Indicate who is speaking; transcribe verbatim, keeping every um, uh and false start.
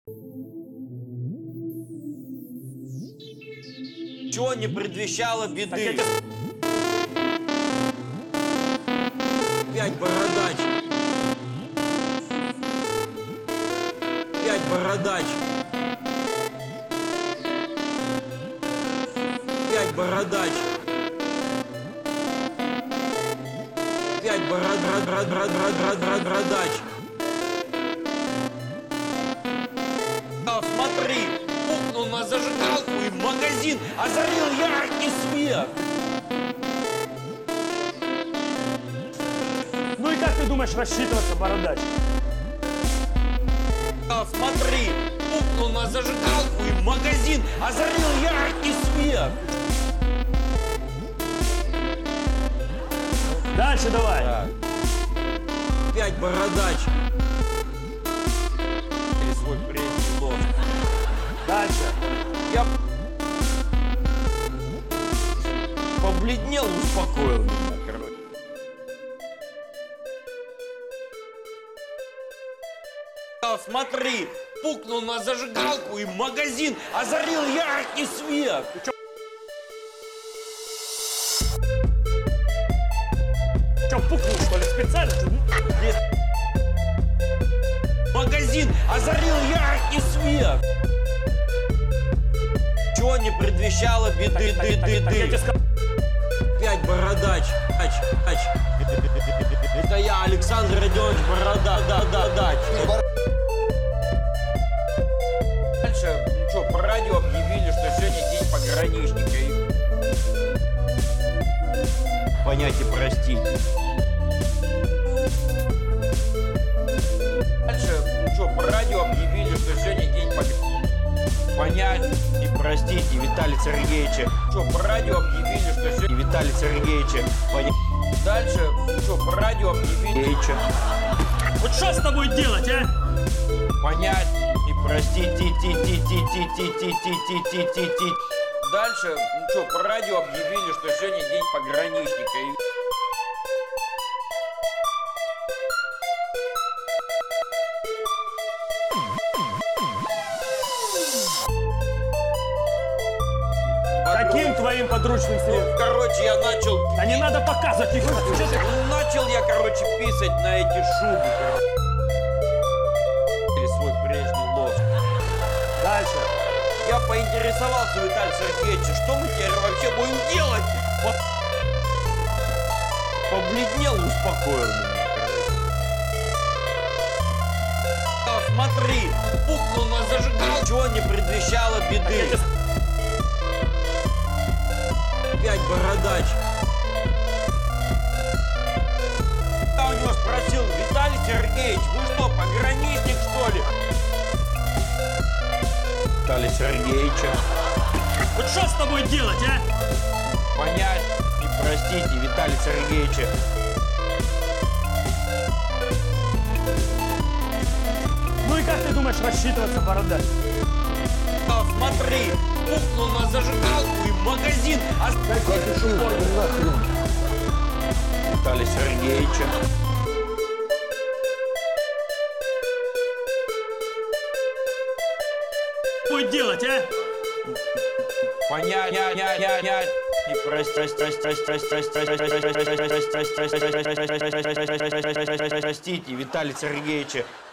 Speaker 1: Чего не предвещало беды?
Speaker 2: Так
Speaker 1: Пять бородач. Пять бородач. Пять бородач. Пять бородач. Смотри, пукнул на зажигалку и магазин озарил яркий свет.
Speaker 2: Ну и как ты думаешь рассчитываться, бородач?
Speaker 1: Смотри, пукнул на зажигалку и магазин озарил яркий свет.
Speaker 2: Дальше давай.
Speaker 1: Так. Пять бородач. И свой прежний лоск.
Speaker 2: Дальше.
Speaker 1: Я побледнел, успокоил меня, короче. Смотри, пукнул на зажигалку и магазин озарил яркий свет.
Speaker 2: Че, пукнул, что ли, специально?
Speaker 1: Магазин озарил яркий свет. Чего не предвещало беды, ды, ды, ды. Пять бородач. Ач, ач. Это я, Александр Родионович Борода, да, да, да. Дальше, ну что, по радио объявили, что сегодня день пограничника. И... Понять и простить. Дальше, ну что, по радио объявили, что сегодня день пограничника. Понять и простить и Виталия Сергеевича. Что, по радио объявили, что сегодня... И Виталия Сергеевича. Понять. Дальше, ну что, по радио объявили...
Speaker 2: Вот что с тобой делать, а?
Speaker 1: Понять и простить. Ти -ти -ти -ти -ти -ти -ти -ти -ти -ти -ти. Дальше, ну что, по радио объявили, что сегодня день пограничника. И...
Speaker 2: Каким твоим подручным средством?
Speaker 1: Короче, я начал...
Speaker 2: А не надо показывать их.
Speaker 1: Ну, начал я, короче, писать на эти шубы. Или свой прежний лоск.
Speaker 2: Дальше.
Speaker 1: Я поинтересовался у Виталия Сергеевича, что мы теперь вообще будем делать? Побледнел, успокоил меня. Смотри, пукнул на зажигалку, чего не предвещало беды. Пять бородач. Я у него спросил: Виталий Сергеевич, вы что, пограничник, что ли? Виталия Сергеевича.
Speaker 2: Вот что с тобой делать, а?
Speaker 1: Понять и простить и Виталия Сергеевича.
Speaker 2: Ну и как ты думаешь рассчитываться, бородач?
Speaker 1: Смотри, пукнул на зажигалку и магазин. А... Виталия Сергеевича.
Speaker 2: Что делать, а?
Speaker 1: Понять, нять, нять, нять, нять. И простить, простить и Виталия Сергеевича.